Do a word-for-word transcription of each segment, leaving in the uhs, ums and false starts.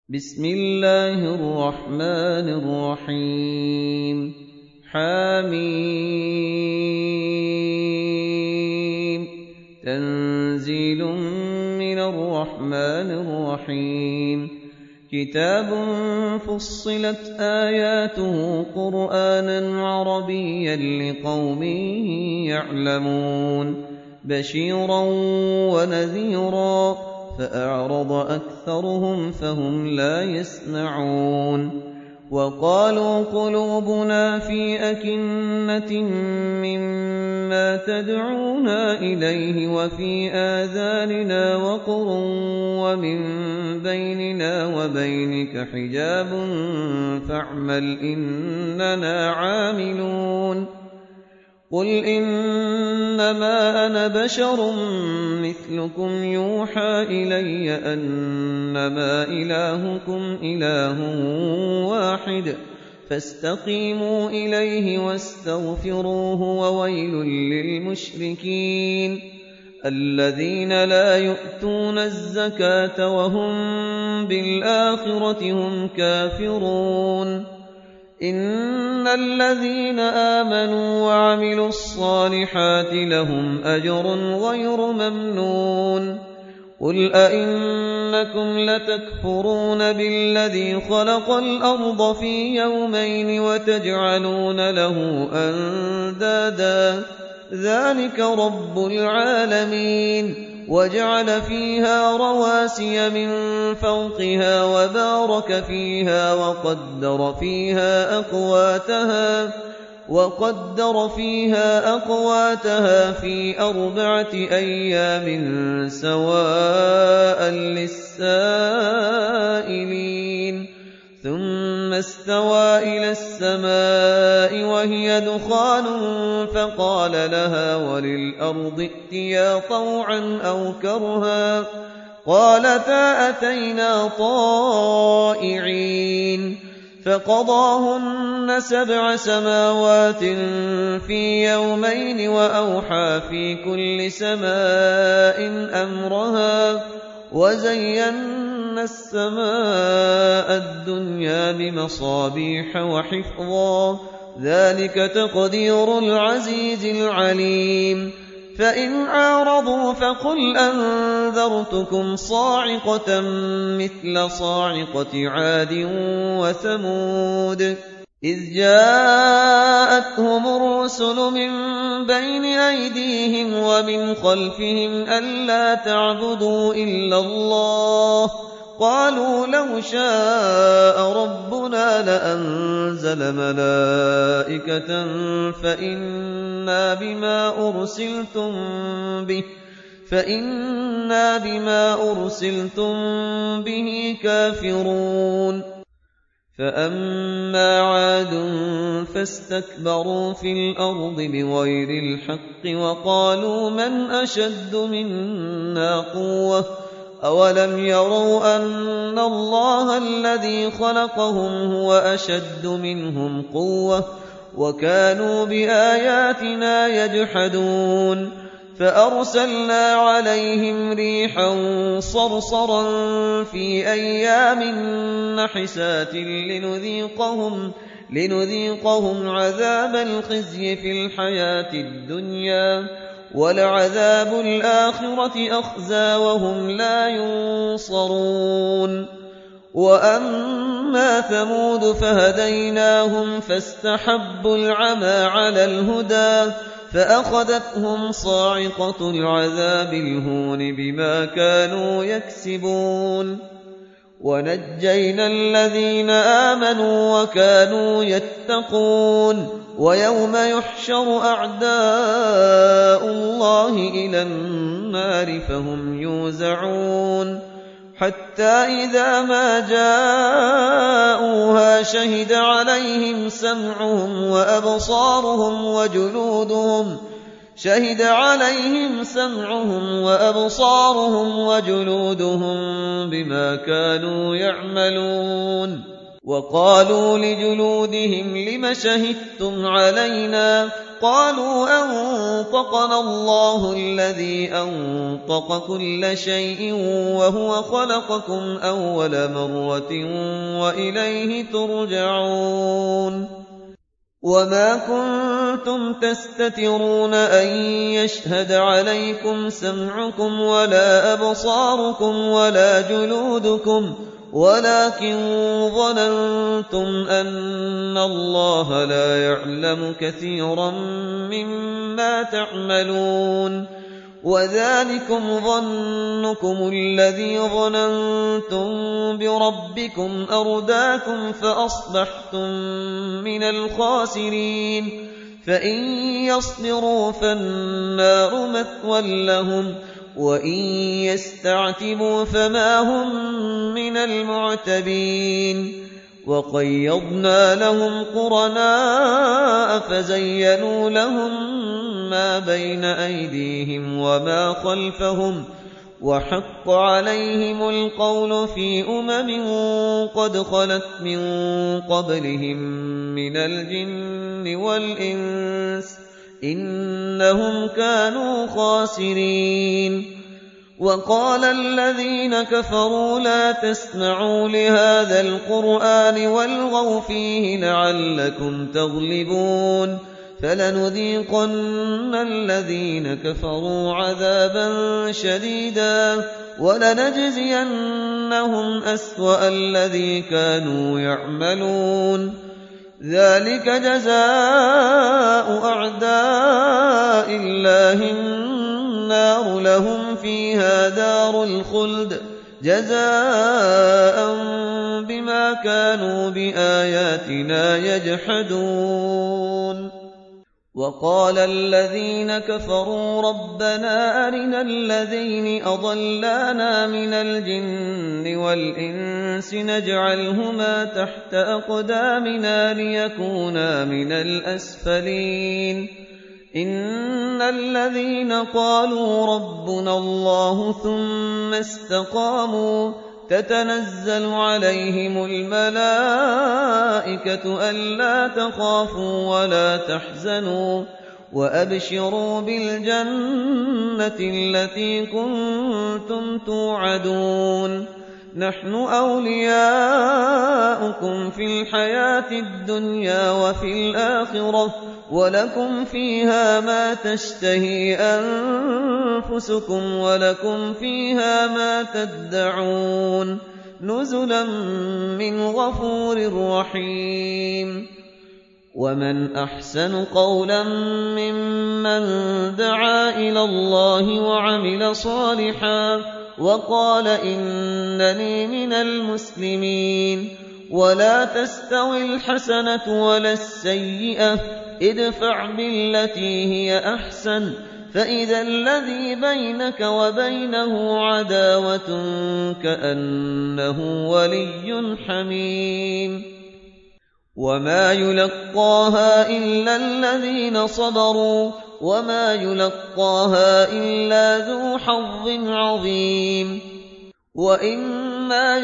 بسم الله الرحمن الرحيم حميم تنزيل من الرحمن الرحيم كتاب فصلت آياته قرآنا عربيا لقوم يعلمون بشيرا ونذيرا فأعرض أكثرهم فهم لا يسمعون وقالوا قلوبنا في أكنة مما تدعونا إليه وفي آذاننا وقر ومن بيننا وبينك حجاب فاعمل إننا عاملون قل إنما أنا بشر مثلكم يوحى إلي أنما إلهكم إله واحد فاستقيموا إليه واستغفروه وويل للمشركين الذين لا يؤتون الزكاة وهم بالآخرة هم كافرون إن الذين آمنوا وعملوا الصالحات لهم أجر غير ممنون قل أئنكم لتكفرون بالذي خلق الأرض في يومين وتجعلون له أندادا ذلك رب العالمين وجعل فيها رواسي من فوقها وبارك فيها وقدر فيها أقواتها وقدر فيها أقواتها في أربعة أيام سواء للسائلين ثم استوى إلى السماء وهي دخان فقال لها وللأرض ائتيا طوعا أو كرها قالتا أتينا طائعين فقضاهن سبع سماوات في يومين وأوحى في كل سماء أمرها وزينا السماء الدنيا بمصابيح وحفظا ذلك تقدير العزيز العليم فإن عارضوا فقل أنذرتكم صاعقة مثل صاعقة عاد وثمود إذ جاءتهم الرسل من بين أيديهم ومن خلفهم ألا تعبدوا إلا الله قالوا لو شاء ربنا لأنزل ملائكة فإنا بما أرسلتم به فإنا بما أرسلتم به كافرون فأما عاد فاستكبروا في الأرض بغير الحق وقالوا من أشد منا قوة أولم يروا أن الله الذي خلقهم هو أشد منهم قوة وكانوا بآياتنا يجحدون فأرسلنا عليهم ريحا صرصرا في أيام نحسات لنذيقهم, لنذيقهم عذاب الخزي في الحياة الدنيا ولعذاب الآخرة أخزى وهم لا ينصرون وأما ثمود فهديناهم فاستحبوا العمى على الهدى فأخذتهم صاعقة العذاب الهون بما كانوا يكسبون ونجينا الذين آمنوا وكانوا يتقون ويوم يحشر أعداء الله إلى النار فهم يوزعون حتى إذا ما جاءوها شهد عليهم سمعهم وأبصارهم وجلودهم شهد عليهم سمعهم وأبصارهم وجلودهم بما كانوا يعملون وقالوا لجلودهم لم شهدتم علينا قالوا أنطقنا الله الذي أنطق كل شيء وهو خلقكم أول مرة وإليه ترجعون وما كنتم تستترون أن يشهد عليكم سمعكم ولا أبصاركم ولا جلودكم ولكن ظننتم أن الله لا يعلم كثيرا مما تعملون وذلكم ظنكم الذي ظننتم بربكم أرداكم فأصبحتم من الخاسرين فإن يصبروا فالنار مثوى لهم وإن يستعتبوا فما هم من المعتبين وقيضنا لهم قرناء فزينوا لهم ما بين أيديهم وما خلفهم وحق عليهم القول في أمم قد خلت من قبلهم من الجن والإنس إنهم كانوا خاسرين وقال الذين كفروا لا تسمعوا لهذا القرآن والغوا فيه لعلكم تغلبون فلنذيقن الذين كفروا عذابا شديدا ولنجزينهم أسوأ الذي كانوا يعملون ذلك جزاء أعداء الله النار لهم فيها دار الخلد جزاء بما كانوا بآياتنا يجحدون وقال الذين كفروا ربنا أرنا الذين أضلانا من الجن والإنس نجعلهما تحت أقدامنا ليكونا من الأسفلين إن الذين قالوا ربنا الله ثم استقاموا تتنزل عليهم الملائكة ألا تخافوا ولا تحزنوا وأبشروا بالجنة التي كنتم توعدون نحن أولياؤكم في الحياة الدنيا وفي الآخرة ولكم فيها ما تشتهي أنفسكم ولكم فيها ما تدعون نزلا من غفور رحيم ومن أحسن قولا ممن دعا إلى الله وعمل صالحا وقال إنني من المسلمين ولا تستوي الحسنة ولا السيئة ادفع بالتي هي أحسن فإذا الذي بينك وبينه عداوة كأنه ولي حميم وما يلقاها إلا الذين صبروا وما يلقاها إلا ذو حظ عظيم وإما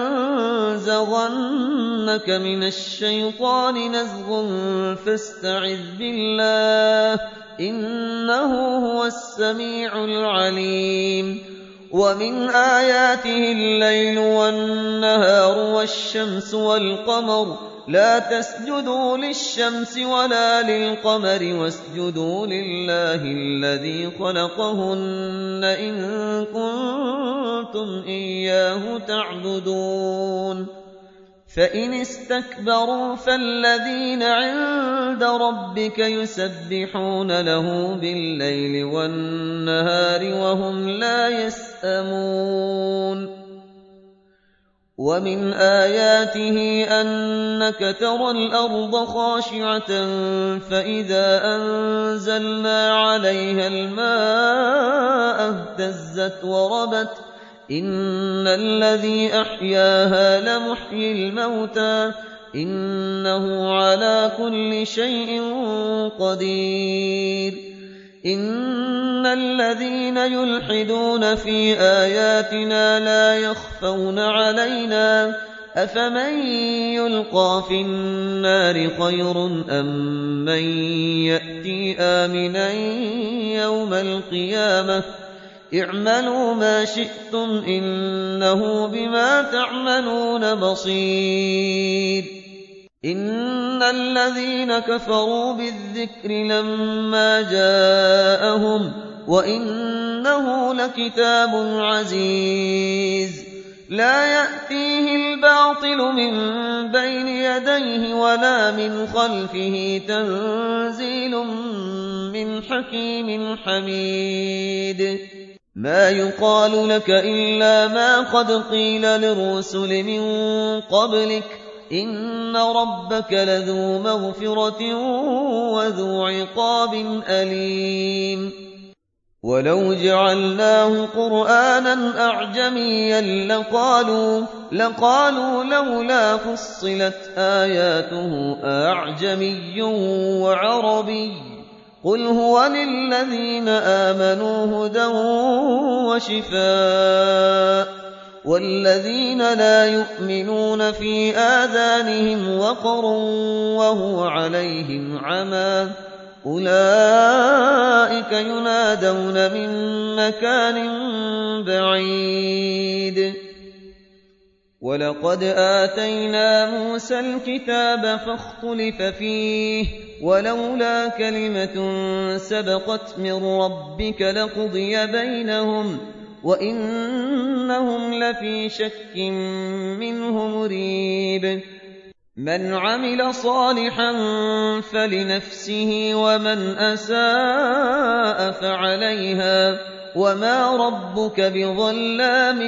ينزغنك من الشيطان نزغ فاستعذ بالله إنه هو السميع العليم ومن آياته الليل والنهار والشمس والقمر لا تسجدوا للشمس ولا للقمر واسجدوا لله الذي خلقهن إن كنتم إياه تعبدون فإن استكبروا فالذين عند ربك يسبحون له بالليل والنهار وهم لا يسأمون ومن آياته أنك ترى الأرض خاشعة فإذا أنزلنا عليها الماء اهتزت وربت إن الذي أحياها لمحيي الموتى إنه على كل شيء قدير إن الذين يلحدون في آياتنا لا يخفون علينا أفمن يلقى في النار خير أم من يأتي آمنا يوم القيامة اعملوا ما شئتم إنه بما تعملون بصير إن الذين كفروا بالذكر لما جاءهم وإنه لكتاب عزيز لا يأتيه الباطل من بين يديه ولا من خلفه تنزيل من حكيم حميد ما يقال لك إلا ما قد قيل للرسل من قبلك إن ربك لذو مغفرة وذو عقاب أليم ولو جعلناه قرآنا أعجميا لقالوا, لقالوا لولا فصلت آياته أعجمي وعربي قل هو للذين آمنوا هدى وشفاء والذين لا يؤمنون في آذانهم وقر وهو عليهم عمى أولئك ينادون من مكان بعيد ولقد آتينا موسى الكتاب فاختلف فيه ولولا كلمة سبقت من ربك لقضي بينهم وإنهم لفي شك منه مريب من عمل صالحا فلنفسه ومن أساء فعليها وما ربك بظلام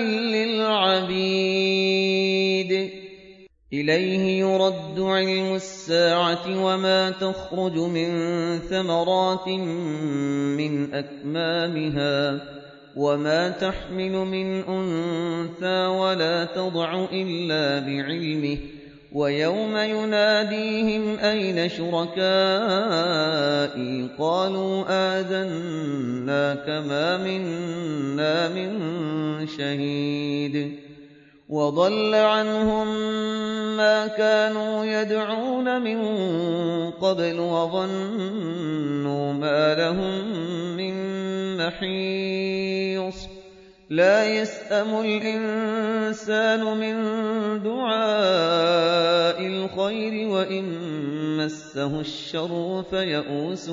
للعبيد إليه يرد علم الساعة وما تخرج من ثمرات من أكمامها وما تحمل من أنثى ولا تضع إلا بعلمه ويوم يناديهم أين شركائي قالوا آذناك ما منا من شهيد وضل عنهم ما كانوا يدعون من قبل وظنوا ما لهم من محيص لا يسأم الإنسان من دعاء الخير وإن مسه الشر فيئوس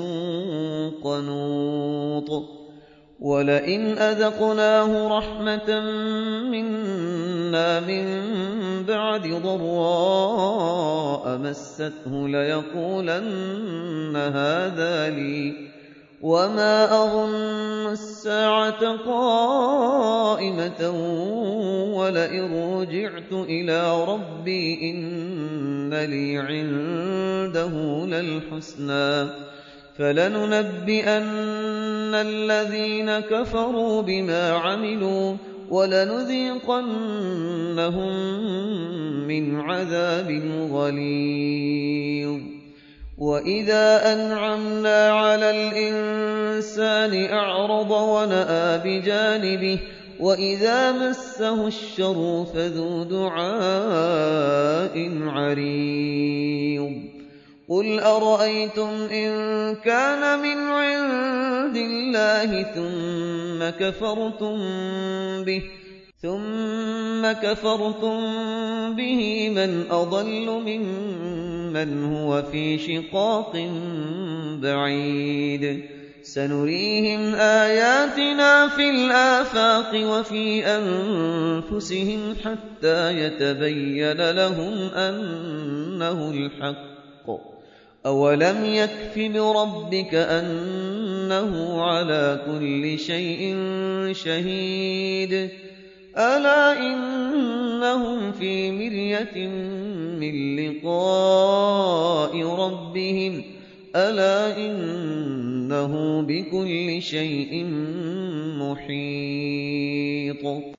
قنوط ولئن أذقناه رحمة منا من بعد ضراء مسته ليقولن هذا لي وما أظن الساعة قائمة ولئن رجعت إلى ربي إن لي عنده للحسنى فلننبئن الذين كفروا بما عملوا ولنذيقنهم من عذاب غليظ وإذا أنعمنا على الإنسان أعرض ونأى بجانبه وإذا مسه الشر فذو دعاء عريض قل أرأيتم إن كان من عند الله ثم كفرتم به ثم كفرتم به من أضل ممن هو في شقاق بعيد سنريهم آياتنا في الآفاق وفي أنفسهم حتى يتبين لهم أنه الحق أولم يكف بربك أنه على كل شيء شهيد ألا إنهم في مرية من لقاء ربهم ألا إنه بكل شيء محيط